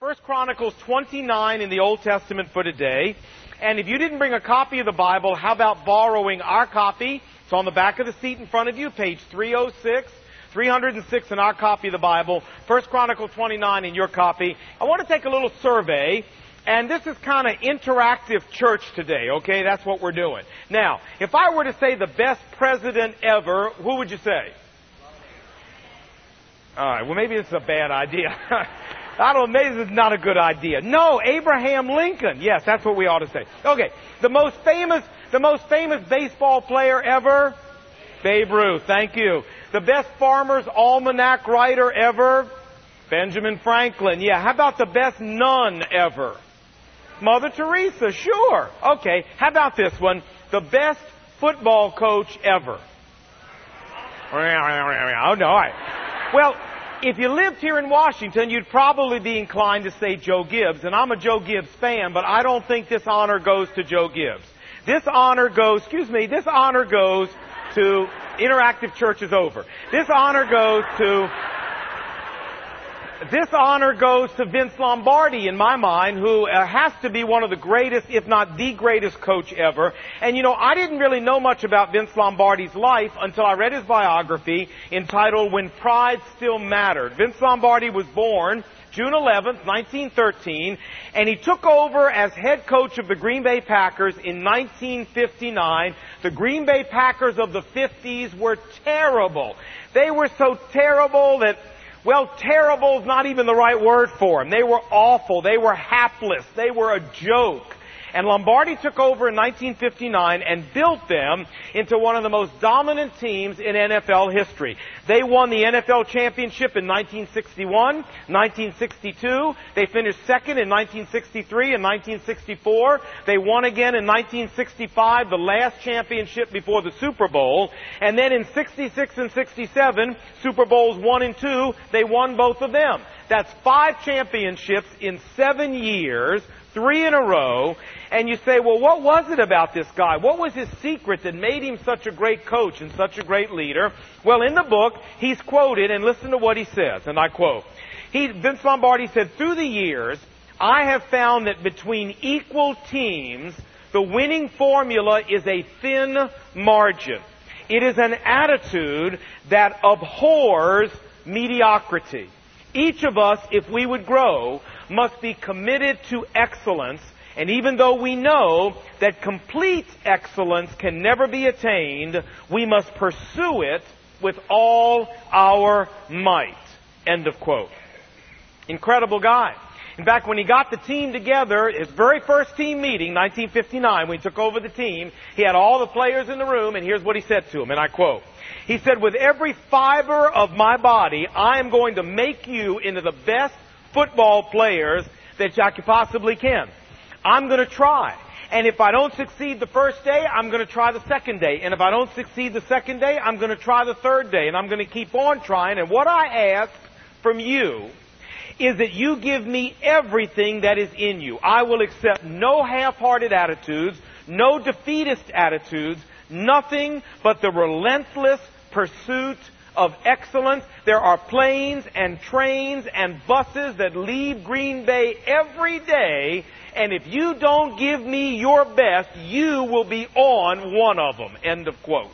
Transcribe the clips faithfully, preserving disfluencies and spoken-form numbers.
First Chronicles twenty-nine in the Old Testament for today. And if you didn't bring a copy of the Bible, how about borrowing our copy? It's on the back of the seat in front of you, page three oh six. three oh six in our copy of the Bible, First Chronicles twenty-nine in your copy. I want to take a little survey, and this is kind of interactive church today, okay? That's what we're doing. Now, if I were to say the best president ever, who would you say? All right, well, maybe this is a bad idea. I don't know, maybe this is not a good idea. No, Abraham Lincoln. Yes, that's what we ought to say. Okay, the most famous, the most famous baseball player ever? Babe Ruth, thank you. The best farmer's almanac writer ever? Benjamin Franklin. Yeah, how about the best nun ever? Mother Teresa, sure. Okay, how about this one? The best football coach ever? Oh, no, all right. Well, if you lived here in Washington, you'd probably be inclined to say Joe Gibbs, and I'm a Joe Gibbs fan, but I don't think this honor goes to Joe Gibbs. This honor goes, excuse me, this honor goes to, Interactive Church is over. This honor goes to, this honor goes to Vince Lombardi, in my mind, who uh, has to be one of the greatest, if not the greatest coach ever. And you know, I didn't really know much about Vince Lombardi's life until I read his biography entitled When Pride Still Mattered. Vince Lombardi was born June eleventh, nineteen thirteen, and he took over as head coach of the Green Bay Packers in nineteen fifty-nine. The Green Bay Packers of the fifties were terrible. They were so terrible that, well, terrible is not even the right word for them. They were awful. They were hapless. They were a joke. And Lombardi took over in nineteen fifty-nine and built them into one of the most dominant teams in N F L history. They won the N F L championship in nineteen sixty-one, nineteen sixty-two. They finished second in nineteen sixty-three and nineteen sixty-four. They won again in nineteen sixty-five, the last championship before the Super Bowl. And then in sixty-six and sixty-seven, Super Bowls one and two, they won both of them. That's five championships in seven years, three in a row. And you say, well, what was it about this guy? What was his secret that made him such a great coach and such a great leader? Well, in the book, he's quoted, and listen to what he says, and I quote. He, Vince Lombardi said, through the years, I have found that between equal teams, the winning formula is a thin margin. It is an attitude that abhors mediocrity. Each of us, if we would grow, must be committed to excellence. And even though we know that complete excellence can never be attained, we must pursue it with all our might. End of quote. Incredible guy. In fact, when he got the team together, his very first team meeting, nineteen fifty-nine, when he took over the team, he had all the players in the room, and here's what he said to them, and I quote. He said, with every fiber of my body, I am going to make you into the best football players that I possibly can. I'm going to try. And if I don't succeed the first day, I'm going to try the second day. And if I don't succeed the second day, I'm going to try the third day. And I'm going to keep on trying. And what I ask from you is that you give me everything that is in you. I will accept no half-hearted attitudes, no defeatist attitudes, nothing but the relentless pursuit of excellence. There are planes and trains and buses that leave Green Bay every day, and if you don't give me your best, you will be on one of them. End of quote.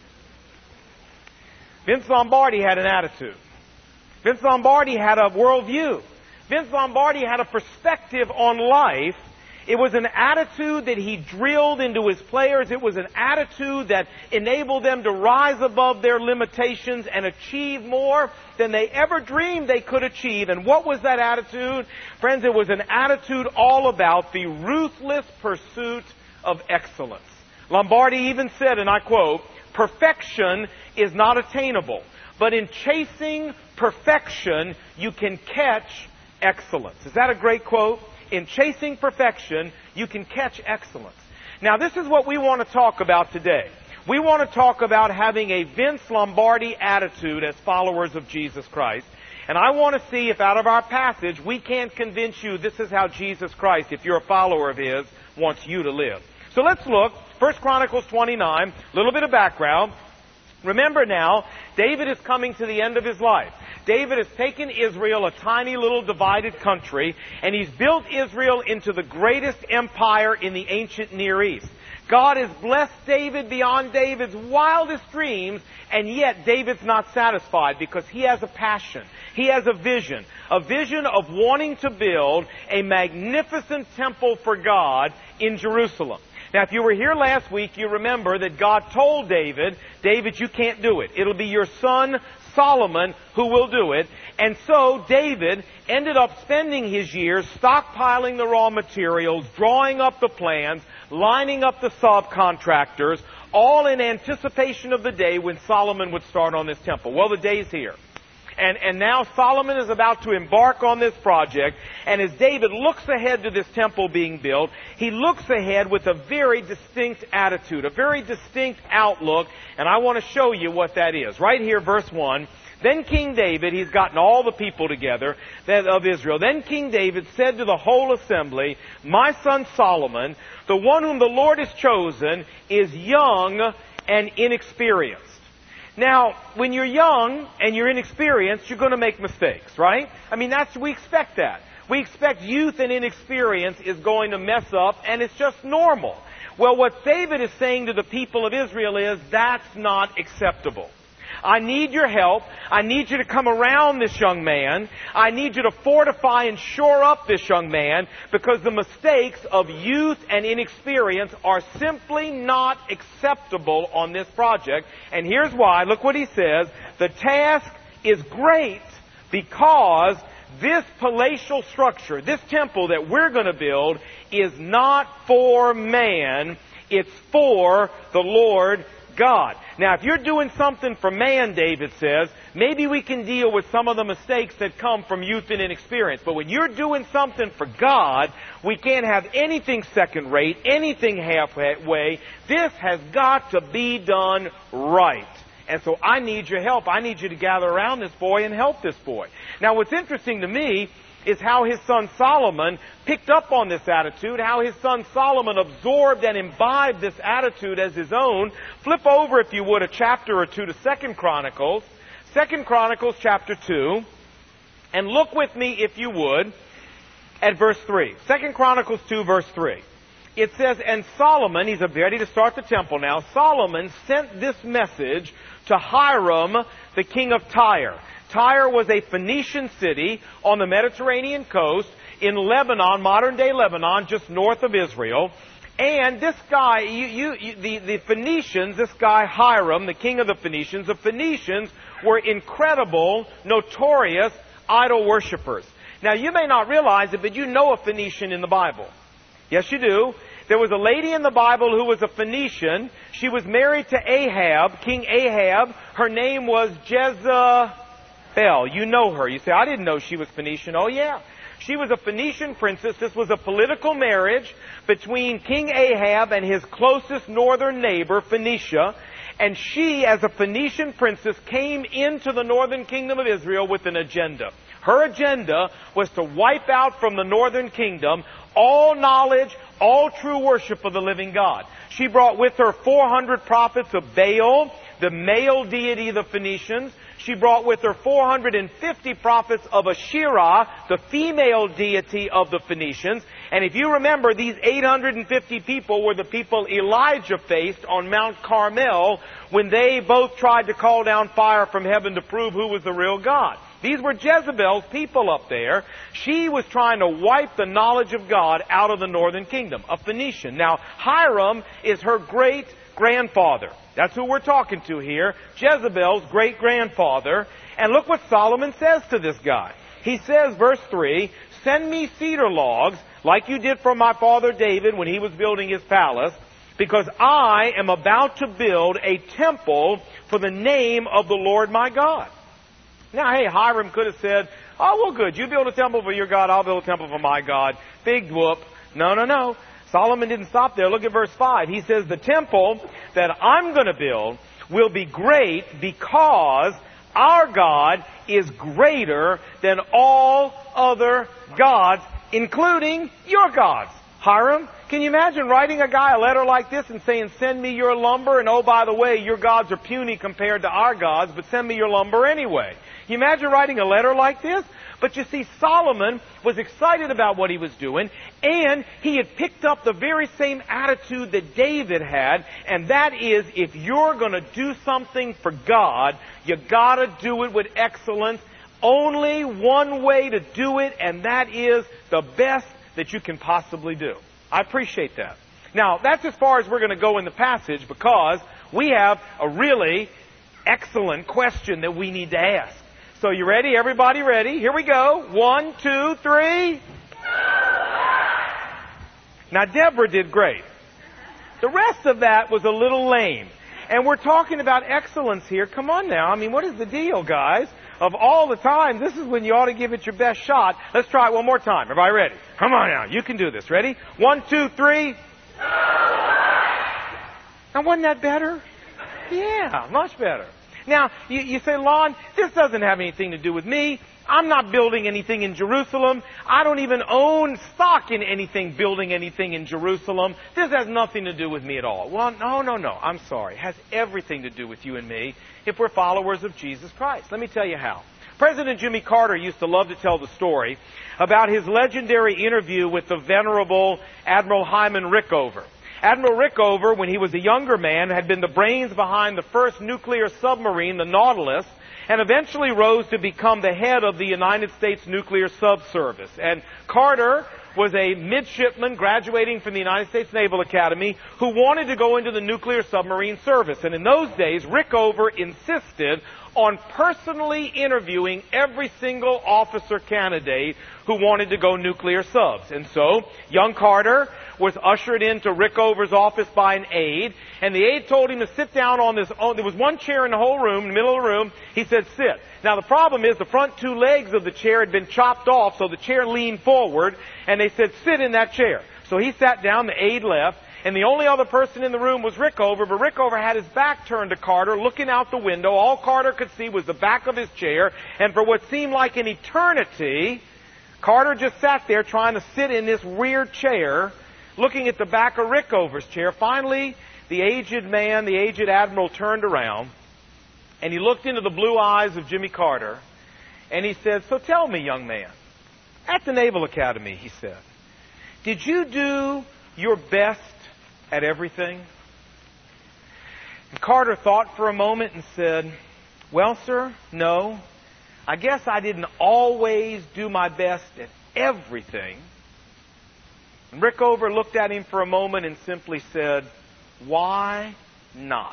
Vince Lombardi had an attitude. Vince Lombardi had a worldview. Vince Lombardi had a perspective on life. It was an attitude that he drilled into his players. It was an attitude that enabled them to rise above their limitations and achieve more than they ever dreamed they could achieve. And what was that attitude? Friends, it was an attitude all about the ruthless pursuit of excellence. Lombardi even said, and I quote, perfection is not attainable, but in chasing perfection, you can catch excellence. Is that a great quote? In chasing perfection, you can catch excellence. Now, this is what we want to talk about today. We want to talk about having a Vince Lombardi attitude as followers of Jesus Christ. And I want to see if out of our passage we can't convince you this is how Jesus Christ, if you're a follower of His, wants you to live. So let's look. First Chronicles twenty-nine, a little bit of background. Remember now, David is coming to the end of his life. David has taken Israel, a tiny little divided country, and he's built Israel into the greatest empire in the ancient Near East. God has blessed David beyond David's wildest dreams, and yet David's not satisfied because he has a passion. He has a vision. A vision of wanting to build a magnificent temple for God in Jerusalem. Now, if you were here last week, you remember that God told David, David, you can't do it. It'll be your son Solomon who will do it. And so David ended up spending his years stockpiling the raw materials, drawing up the plans, lining up the subcontractors, all in anticipation of the day when Solomon would start on this temple. Well, the day's here. And, and now Solomon is about to embark on this project. And as David looks ahead to this temple being built, he looks ahead with a very distinct attitude, a very distinct outlook. And I want to show you what that is. Right here, verse one. Then King David, he's gotten all the people together of Israel. Then King David said to the whole assembly, my son Solomon, the one whom the Lord has chosen, is young and inexperienced. Now, when you're young and you're inexperienced, you're going to make mistakes, right? I mean, that's, we expect that. We expect youth and inexperience is going to mess up, and it's just normal. Well, what David is saying to the people of Israel is, that's not acceptable. I need your help. I need you to come around this young man. I need you to fortify and shore up this young man, because the mistakes of youth and inexperience are simply not acceptable on this project. And here's why. Look what he says. The task is great because this palatial structure, this temple that we're going to build, is not for man. It's for the Lord God. Now, if you're doing something for man, David says, maybe we can deal with some of the mistakes that come from youth and inexperience. But when you're doing something for God, we can't have anything second rate, anything halfway. This has got to be done right. And so I need your help. I need you to gather around this boy and help this boy. Now, what's interesting to me is how his son Solomon picked up on this attitude, how his son Solomon absorbed and imbibed this attitude as his own. Flip over, if you would, a chapter or two to Second Chronicles. Second Chronicles chapter two. And look with me, if you would, at verse three. Second Chronicles two, verse three. It says, and Solomon, he's ready to start the temple now, Solomon sent this message to Hiram, the king of Tyre. Tyre was a Phoenician city on the Mediterranean coast in Lebanon, modern-day Lebanon, just north of Israel. And this guy, you, you, you, the, the Phoenicians, this guy Hiram, the king of the Phoenicians, the Phoenicians were incredible, notorious idol worshippers. Now, you may not realize it, but you know a Phoenician in the Bible. Yes, you do. There was a lady in the Bible who was a Phoenician. She was married to Ahab, King Ahab. Her name was Jezebel. You know her. You say, I didn't know she was Phoenician. Oh, yeah. She was a Phoenician princess. This was a political marriage between King Ahab and his closest northern neighbor, Phoenicia. And she, as a Phoenician princess, came into the northern kingdom of Israel with an agenda. Her agenda was to wipe out from the northern kingdom all knowledge, all true worship of the living God. She brought with her four hundred prophets of Baal, the male deity of the Phoenicians. She brought with her four hundred fifty prophets of Asherah, the female deity of the Phoenicians. And if you remember, these eight hundred fifty people were the people Elijah faced on Mount Carmel when they both tried to call down fire from heaven to prove who was the real God. These were Jezebel's people up there. She was trying to wipe the knowledge of God out of the northern kingdom, a Phoenician. Now, Hiram is her great-grandfather. That's who we're talking to here. Jezebel's great-grandfather. And look what Solomon says to this guy. He says, verse three, send me cedar logs, like you did for my father David when he was building his palace, because I am about to build a temple for the name of the Lord my God. Now, hey, Hiram could have said, oh, well, good. You build a temple for your God, I'll build a temple for my God. Big whoop. No, no, no. Solomon didn't stop there. Look at verse five. He says, the temple that I'm going to build will be great because our God is greater than all other gods, including your gods. Hiram, can you imagine writing a guy a letter like this and saying, send me your lumber, and oh, by the way, your gods are puny compared to our gods, but send me your lumber anyway. Can you imagine writing a letter like this? But you see, Solomon was excited about what he was doing, and he had picked up the very same attitude that David had, and that is, if you're going to do something for God, you got to do it with excellence. Only one way to do it, and that is the best that you can possibly do. I appreciate that. Now, that's as far as we're going to go in the passage, because we have a really excellent question that we need to ask. So you ready? Everybody ready? Here we go. One, two, three. Now, Deborah did great. The rest of that was a little lame. And we're talking about excellence here. Come on now. I mean, what is the deal, guys? Of all the time, this is when you ought to give it your best shot. Let's try it one more time. Everybody ready? Come on now. You can do this. Ready? One, two, three. Now, wasn't that better? Yeah, much better. Now, you, you say, Lon, this doesn't have anything to do with me. I'm not building anything in Jerusalem. I don't even own stock in anything building anything in Jerusalem. This has nothing to do with me at all. Well, no, no, no. I'm sorry. It has everything to do with you and me if we're followers of Jesus Christ. Let me tell you how. President Jimmy Carter used to love to tell the story about his legendary interview with the venerable Admiral Hyman Rickover. Admiral Rickover, when he was a younger man, had been the brains behind the first nuclear submarine, the Nautilus, and eventually rose to become the head of the United States Nuclear Subservice. And Carter was a midshipman graduating from the United States Naval Academy who wanted to go into the nuclear submarine service. And in those days, Rickover insisted on personally interviewing every single officer candidate who wanted to go nuclear subs. And so, young Carter was ushered into Rickover's office by an aide, and the aide told him to sit down on this, oh, there was one chair in the whole room, in the middle of the room. He said, sit. Now the problem is the front two legs of the chair had been chopped off, so the chair leaned forward, and they said, sit in that chair. So he sat down, the aide left, and the only other person in the room was Rickover, but Rickover had his back turned to Carter, looking out the window. All Carter could see was the back of his chair, and for what seemed like an eternity, Carter just sat there trying to sit in this weird chair, looking at the back of Rickover's chair. Finally, the aged man, the aged admiral, turned around, and he looked into the blue eyes of Jimmy Carter, and he said, so tell me, young man, at the Naval Academy, he said, did you do your best at everything? And Carter thought for a moment and said, well, sir, no. I guess I didn't always do my best at everything. And Rickover looked at him for a moment and simply said, why not?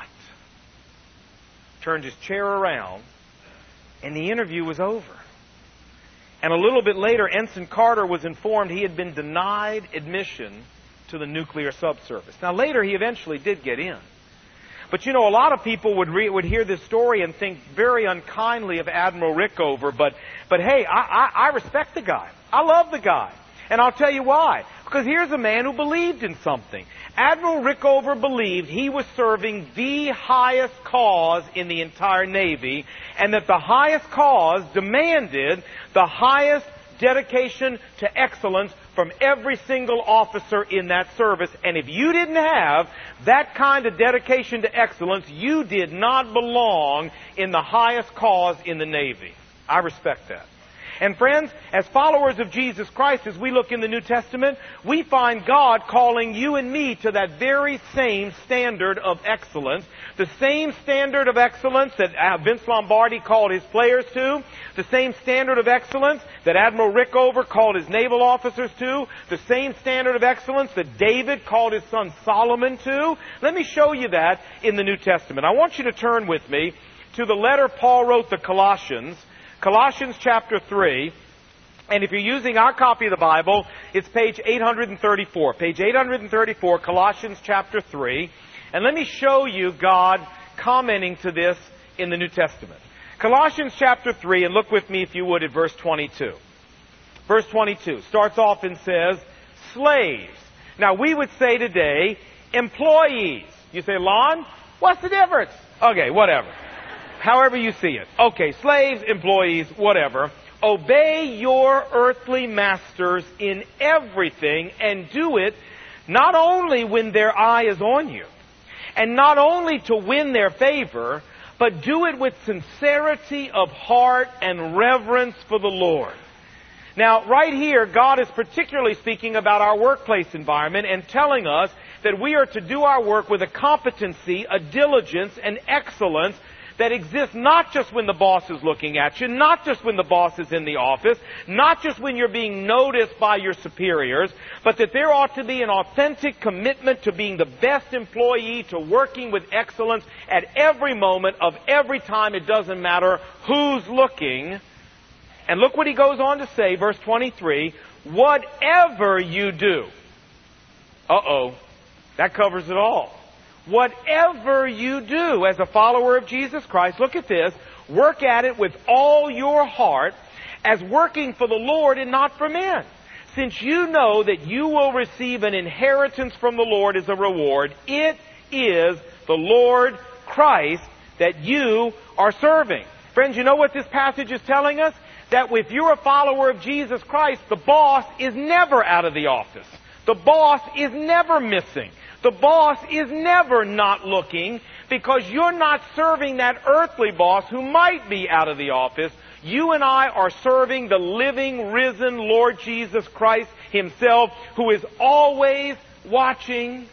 Turned his chair around, and the interview was over. And a little bit later, Ensign Carter was informed he had been denied admission to the nuclear subservice. Now, later, he eventually did get in. But, you know, a lot of people would re- would hear this story and think very unkindly of Admiral Rickover. But, but hey, I, I, I respect the guy. I love the guy. And I'll tell you why. Because here's a man who believed in something. Admiral Rickover believed he was serving the highest cause in the entire Navy, and that the highest cause demanded the highest dedication to excellence from every single officer in that service. And if you didn't have that kind of dedication to excellence, you did not belong in the highest cause in the Navy. I respect that. And friends, as followers of Jesus Christ, as we look in the New Testament, we find God calling you and me to that very same standard of excellence. The same standard of excellence that Vince Lombardi called his players to. The same standard of excellence that Admiral Rickover called his naval officers to. The same standard of excellence that David called his son Solomon to. Let me show you that in the New Testament. I want you to turn with me to the letter Paul wrote to Colossians. Colossians chapter three, and if you're using our copy of the Bible, it's page eight thirty-four. Page eight thirty-four, Colossians chapter three. And let me show you God commenting to this in the New Testament. Colossians chapter three, and look with me if you would at verse twenty-two. Verse twenty-two starts off and says, slaves. Now we would say today, employees. You say, Lon, what's the difference? Okay, whatever. However you see it. Okay, slaves, employees, whatever. Obey your earthly masters in everything, and do it not only when their eye is on you, and not only to win their favor, but do it with sincerity of heart and reverence for the Lord. Now, right here, God is particularly speaking about our workplace environment and telling us that we are to do our work with a competency, a diligence, and excellence that exists not just when the boss is looking at you, not just when the boss is in the office, not just when you're being noticed by your superiors, but that there ought to be an authentic commitment to being the best employee, to working with excellence at every moment of every time. It doesn't matter who's looking. And look what he goes on to say, verse twenty-three, whatever you do. Uh-oh, that covers it all. Whatever you do as a follower of Jesus Christ, look at this, work at it with all your heart as working for the Lord and not for men, since you know that you will receive an inheritance from the Lord as a reward. It is the Lord Christ that you are serving. Friends, you know what this passage is telling us? That if you're a follower of Jesus Christ, the boss is never out of the office. The boss is never missing. The boss is never not looking, because you're not serving that earthly boss who might be out of the office. You and I are serving the living, risen Lord Jesus Christ Himself, who is always watching.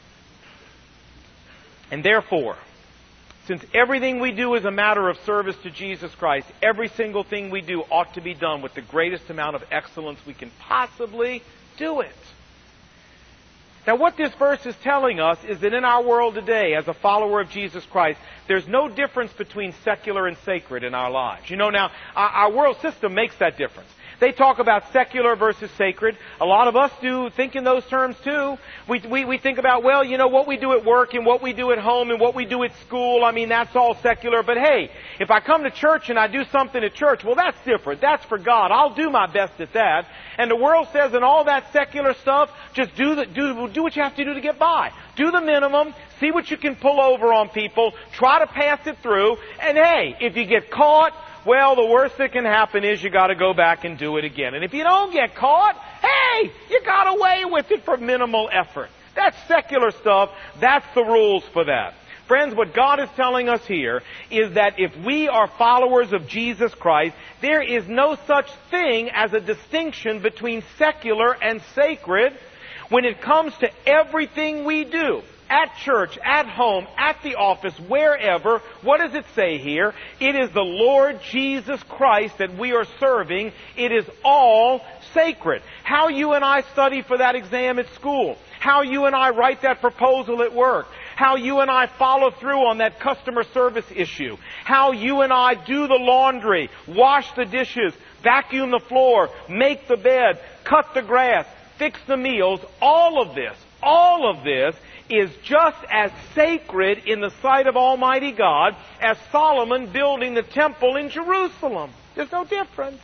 And therefore, since everything we do is a matter of service to Jesus Christ, every single thing we do ought to be done with the greatest amount of excellence we can possibly do it. Now, what this verse is telling us is that in our world today, as a follower of Jesus Christ, there's no difference between secular and sacred in our lives. You know, now, our, our world system makes that difference. They talk about secular versus sacred. A lot of us do think in those terms too. We, we, we think about, well, you know, what we do at work and what we do at home and what we do at school, I mean, that's all secular. But hey, if I come to church and I do something at church, well, that's different. That's for God. I'll do my best at that. And the world says in all that secular stuff, just do, the, do, do what you have to do to get by. Do the minimum. See what you can pull over on people. Try to pass it through. And hey, if you get caught, well, the worst that can happen is you got to go back and do it again. And if you don't get caught, hey, you got away with it for minimal effort. That's secular stuff. That's the rules for that. Friends, what God is telling us here is that if we are followers of Jesus Christ, there is no such thing as a distinction between secular and sacred when it comes to everything we do. At church, at home, at the office, wherever. What does it say here? It is the Lord Jesus Christ that we are serving. It is all sacred. How you and I study for that exam at school. How you and I write that proposal at work. How you and I follow through on that customer service issue. How you and I do the laundry, wash the dishes, vacuum the floor, make the bed, cut the grass, fix the meals. All of this, all of this is just as sacred in the sight of Almighty God as Solomon building the temple in Jerusalem. There's no difference.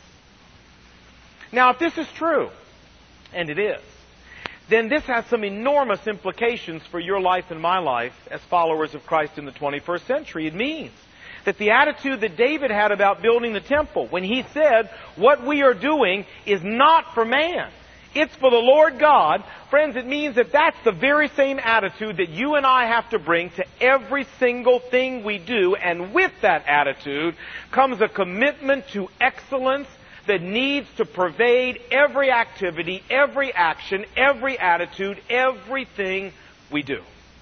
Now, if this is true, and it is, then this has some enormous implications for your life and my life as followers of Christ in the twenty-first century. It means that the attitude that David had about building the temple, when he said, what we are doing is not for man, it's for the Lord God. Friends, it means that that's the very same attitude that you and I have to bring to every single thing we do. And with that attitude comes a commitment to excellence that needs to pervade every activity, every action, every attitude, everything we do.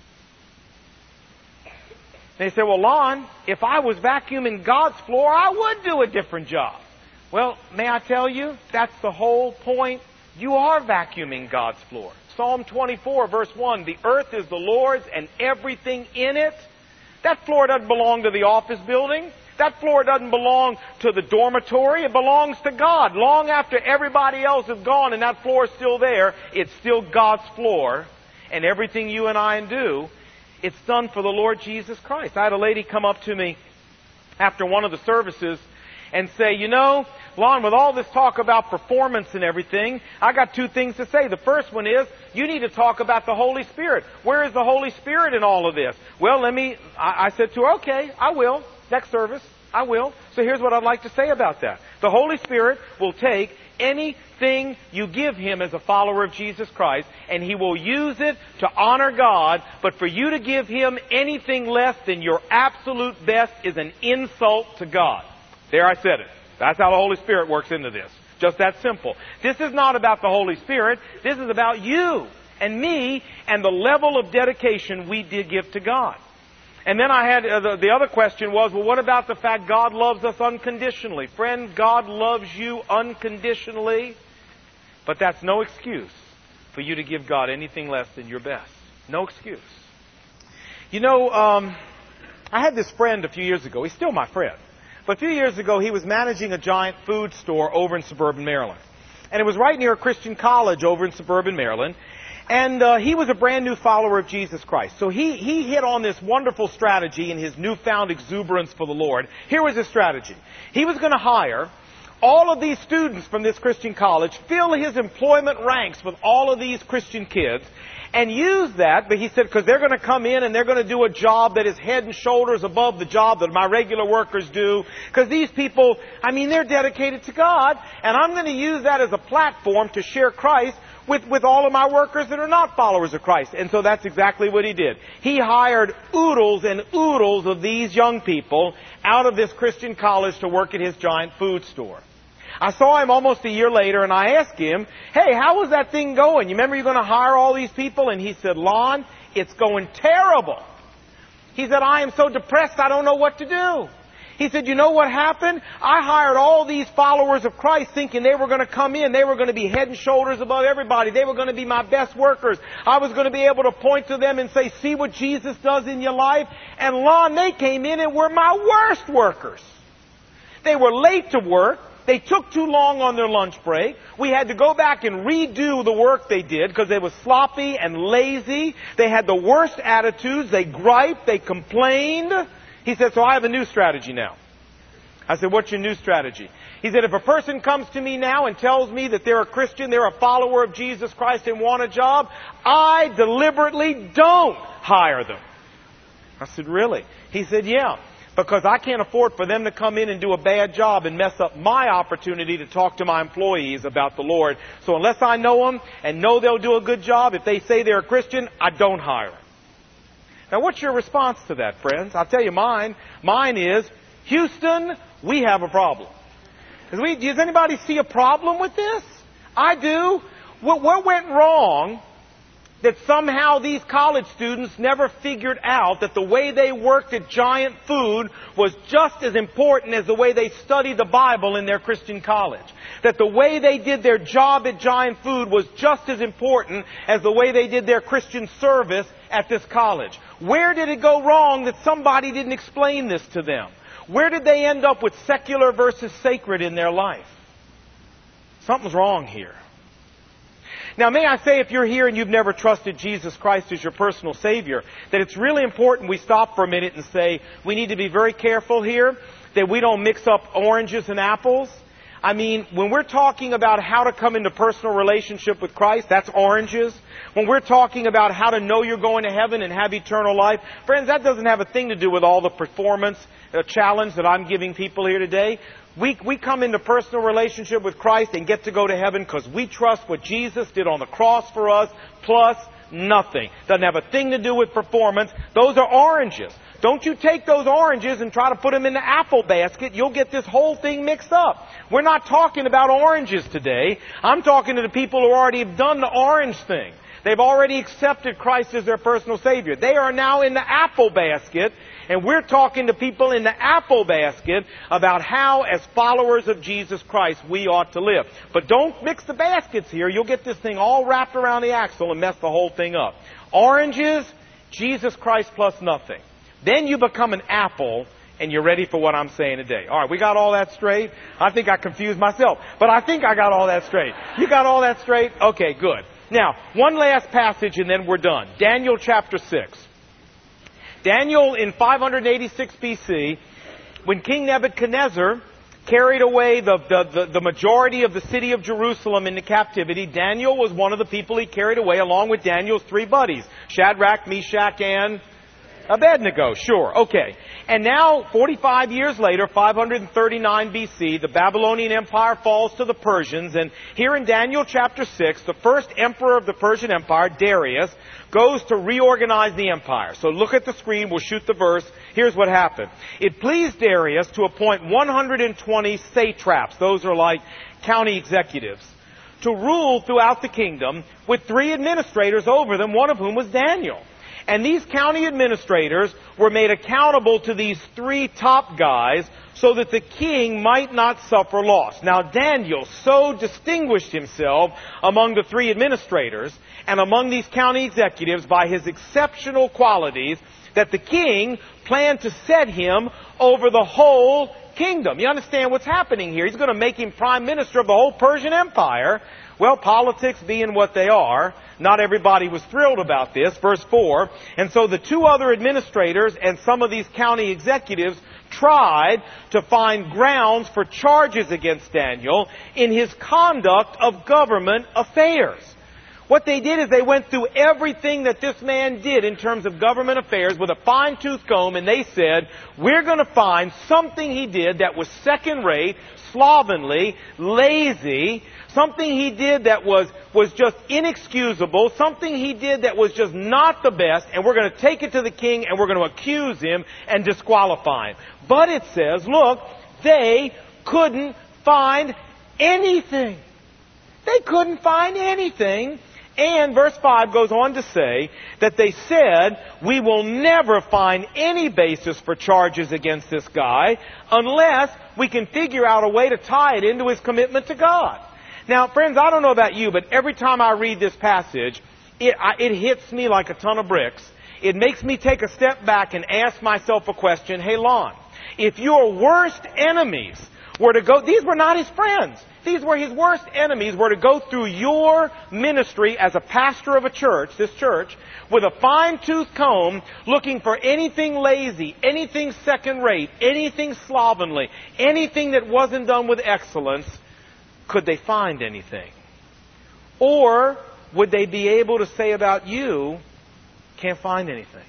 They say, well, Lon, if I was vacuuming God's floor, I would do a different job. Well, may I tell you, that's the whole point. You are vacuuming God's floor. Psalm twenty-four, verse one, the earth is the Lord's and everything in it. That floor doesn't belong to the office building. That floor doesn't belong to the dormitory. It belongs to God. Long after everybody else is gone and that floor is still there, it's still God's floor. And everything you and I do, it's done for the Lord Jesus Christ. I had a lady come up to me after one of the services and say, you know, Lon, with all this talk about performance and everything, I got two things to say. The first one is, you need to talk about the Holy Spirit. Where is the Holy Spirit in all of this? Well, let me, I, I said to her, okay, I will. Next service, I will. So here's what I'd like to say about that. The Holy Spirit will take anything you give Him as a follower of Jesus Christ, and He will use it to honor God. But for you to give Him anything less than your absolute best is an insult to God. There, I said it. That's how the Holy Spirit works into this. Just that simple. This is not about the Holy Spirit. This is about you and me and the level of dedication we did give to God. And then I had, uh, the, the other question was, well, what about the fact God loves us unconditionally? Friend, God loves you unconditionally, but that's no excuse for you to give God anything less than your best. No excuse. You know, um, I had this friend a few years ago. He's still my friend. But a few years ago, he was managing a giant food store over in suburban Maryland. And it was right near a Christian college over in suburban Maryland. And uh, he was a brand new follower of Jesus Christ. So he, he hit on this wonderful strategy in his newfound exuberance for the Lord. Here was his strategy. He was going to hire all of these students from this Christian college, fill his employment ranks with all of these Christian kids, and use that, but he said, because they're going to come in and they're going to do a job that is head and shoulders above the job that my regular workers do. Because these people, I mean, they're dedicated to God, and I'm going to use that as a platform to share Christ with, with all of my workers that are not followers of Christ. And so that's exactly what he did. He hired oodles and oodles of these young people out of this Christian college to work at his giant food store. I saw him almost a year later, and I asked him, hey, how was that thing going? You remember you're going to hire all these people? And he said, Lon, it's going terrible. He said, I am so depressed, I don't know what to do. He said, you know what happened? I hired all these followers of Christ thinking they were going to come in. They were going to be head and shoulders above everybody. They were going to be my best workers. I was going to be able to point to them and say, see what Jesus does in your life? And Lon, they came in and were my worst workers. They were late to work. They took too long on their lunch break. We had to go back and redo the work they did because they were sloppy and lazy. They had the worst attitudes. They griped. They complained. He said, so I have a new strategy now. I said, what's your new strategy? He said, if a person comes to me now and tells me that they're a Christian, they're a follower of Jesus Christ and want a job, I deliberately don't hire them. I said, really? He said, yeah. Because I can't afford for them to come in and do a bad job and mess up my opportunity to talk to my employees about the Lord. So unless I know them and know they'll do a good job, if they say they're a Christian, I don't hire them. Now what's your response to that, friends? I'll tell you mine. Mine is, Houston, we have a problem. Does, we, does anybody see a problem with this? I do. What, what went wrong that somehow these college students never figured out that the way they worked at Giant Food was just as important as the way they studied the Bible in their Christian college? That the way they did their job at Giant Food was just as important as the way they did their Christian service at this college? Where did it go wrong that somebody didn't explain this to them? Where did they end up with secular versus sacred in their life? Something's wrong here. Now, may I say, if you're here and you've never trusted Jesus Christ as your personal Savior, that it's really important we stop for a minute and say, we need to be very careful here, that we don't mix up oranges and apples. I mean, when we're talking about how to come into personal relationship with Christ, that's oranges. When we're talking about how to know you're going to heaven and have eternal life, friends, that doesn't have a thing to do with all the performance uh, challenge that I'm giving people here today. We, we come into personal relationship with Christ and get to go to heaven because we trust what Jesus did on the cross for us, plus nothing. Doesn't have a thing to do with performance. Those are oranges. Don't you take those oranges and try to put them in the apple basket. You'll get this whole thing mixed up. We're not talking about oranges today. I'm talking to the people who already have done the orange thing. They've already accepted Christ as their personal Savior. They are now in the apple basket, and we're talking to people in the apple basket about how, as followers of Jesus Christ, we ought to live. But don't mix the baskets here. You'll get this thing all wrapped around the axle and mess the whole thing up. Oranges, Jesus Christ plus nothing. Then you become an apple, and you're ready for what I'm saying today. All right, we got all that straight? I think I confused myself, but I think I got all that straight. You got all that straight? Okay, good. Now, one last passage and then we're done. Daniel chapter six. Daniel in five eighty-six B C, when King Nebuchadnezzar carried away the, the, the, the majority of the city of Jerusalem into captivity, Daniel was one of the people he carried away along with Daniel's three buddies, Shadrach, Meshach, and Abednego, sure, okay. And now, forty-five years later, five hundred thirty-nine B C, the Babylonian Empire falls to the Persians, and here in Daniel chapter six, the first emperor of the Persian Empire, Darius, goes to reorganize the empire. So look at the screen, we'll shoot the verse. Here's what happened. It pleased Darius to appoint one hundred twenty satraps, those are like county executives, to rule throughout the kingdom with three administrators over them, one of whom was Daniel. And these county administrators were made accountable to these three top guys so that the king might not suffer loss. Now Daniel so distinguished himself among the three administrators and among these county executives by his exceptional qualities that the king planned to set him over the whole kingdom. You understand what's happening here? He's going to make him prime minister of the whole Persian Empire. Well, politics being what they are, not everybody was thrilled about this. Verse four, and so the two other administrators and some of these county executives tried to find grounds for charges against Daniel in his conduct of government affairs. What they did is they went through everything that this man did in terms of government affairs with a fine-tooth comb, and they said, we're going to find something he did that was second-rate, slovenly, lazy, something he did that was, was just inexcusable, something he did that was just not the best, and we're going to take it to the king and we're going to accuse him and disqualify him. But it says, look, they couldn't find anything. They couldn't find anything. And verse five goes on to say that they said, we will never find any basis for charges against this guy unless we can figure out a way to tie it into his commitment to God. Now, friends, I don't know about you, but every time I read this passage, it, I, it hits me like a ton of bricks. It makes me take a step back and ask myself a question. Hey, Lon, if your worst enemies were to go, these were not his friends. These were his worst enemies, were to go through your ministry as a pastor of a church, this church, with a fine-tooth comb, looking for anything lazy, anything second-rate, anything slovenly, anything that wasn't done with excellence, could they find anything? Or would they be able to say about you, can't find anything?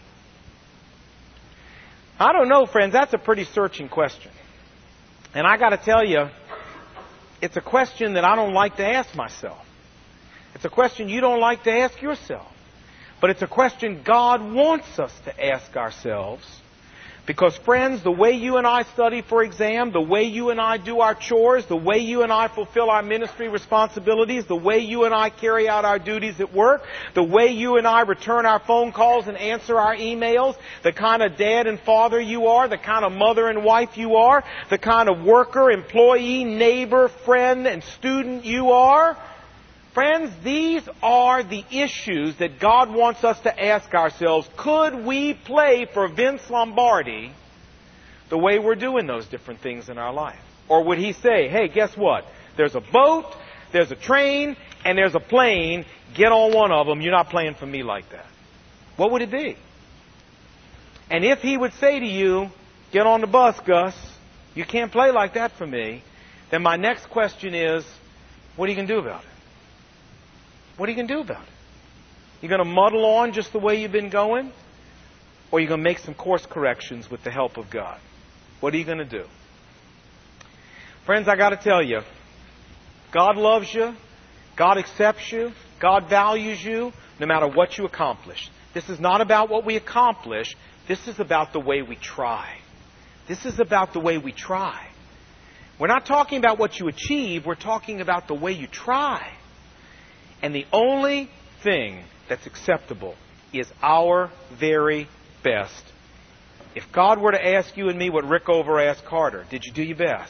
I don't know, friends. That's a pretty searching question. And I got to tell you, it's a question that I don't like to ask myself. It's a question you don't like to ask yourself. But it's a question God wants us to ask ourselves. Because, friends, the way you and I study for exam, the way you and I do our chores, the way you and I fulfill our ministry responsibilities, the way you and I carry out our duties at work, the way you and I return our phone calls and answer our emails, the kind of dad and father you are, the kind of mother and wife you are, the kind of worker, employee, neighbor, friend, and student you are, friends, these are the issues that God wants us to ask ourselves. Could we play for Vince Lombardi the way we're doing those different things in our life? Or would he say, hey, guess what? There's a boat, there's a train, and there's a plane. Get on one of them. You're not playing for me like that. What would it be? And if he would say to you, get on the bus, Gus, you can't play like that for me, then my next question is, what are you going to do about it? What are you going to do about it? You're going to muddle on just the way you've been going? Or are you going to make some course corrections with the help of God? What are you going to do? Friends, I got to tell you, God loves you. God accepts you. God values you no matter what you accomplish. This is not about what we accomplish. This is about the way we try. This is about the way we try. We're not talking about what you achieve. We're talking about the way you try. And the only thing that's acceptable is our very best. If God were to ask you and me what Rick Over asked Carter, did you do your best?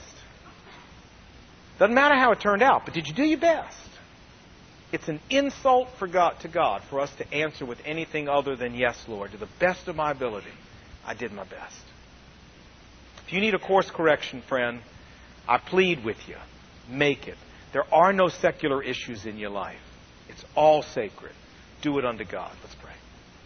Doesn't matter how it turned out, but did you do your best? It's an insult for God, to God for us to answer with anything other than, yes, Lord, to the best of my ability, I did my best. If you need a course correction, friend, I plead with you, make it. There are no secular issues in your life. It's all sacred. Do it unto God. Let's pray.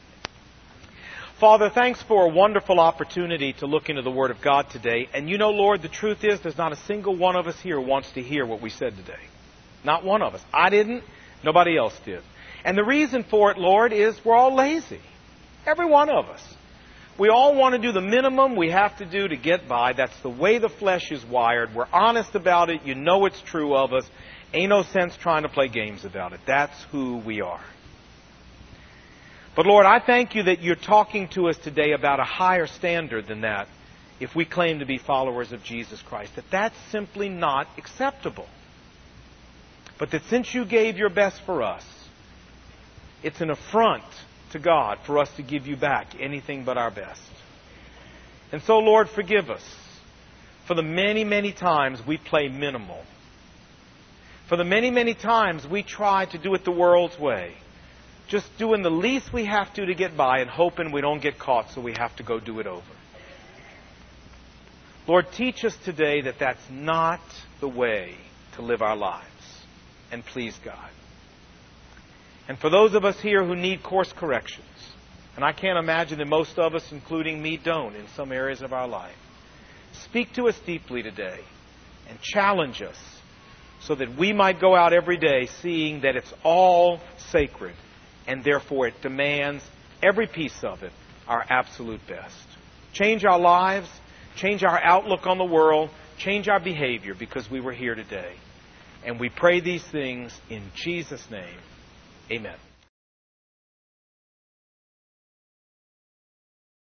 Father, thanks for a wonderful opportunity to look into the Word of God today. And you know, Lord, the truth is there's not a single one of us here wants to hear what we said today. Not one of us. I didn't. Nobody else did. And the reason for it, Lord, is we're all lazy. Every one of us. We all want to do the minimum we have to do to get by. That's the way the flesh is wired. We're honest about it. You know it's true of us. Ain't no sense trying to play games about it. That's who we are. But Lord, I thank you that you're talking to us today about a higher standard than that if we claim to be followers of Jesus Christ. That that's simply not acceptable. But that since you gave your best for us, it's an affront to God for us to give you back anything but our best. And so, Lord, forgive us for the many, many times we play minimal. For the many, many times we try to do it the world's way. Just doing the least we have to to get by and hoping we don't get caught so we have to go do it over. Lord, teach us today that that's not the way to live our lives and please God. And for those of us here who need course corrections, and I can't imagine that most of us, including me, don't in some areas of our life, speak to us deeply today and challenge us so that we might go out every day seeing that it's all sacred and therefore it demands every piece of it our absolute best. Change our lives, change our outlook on the world, change our behavior because we were here today. And we pray these things in Jesus' name. Amen.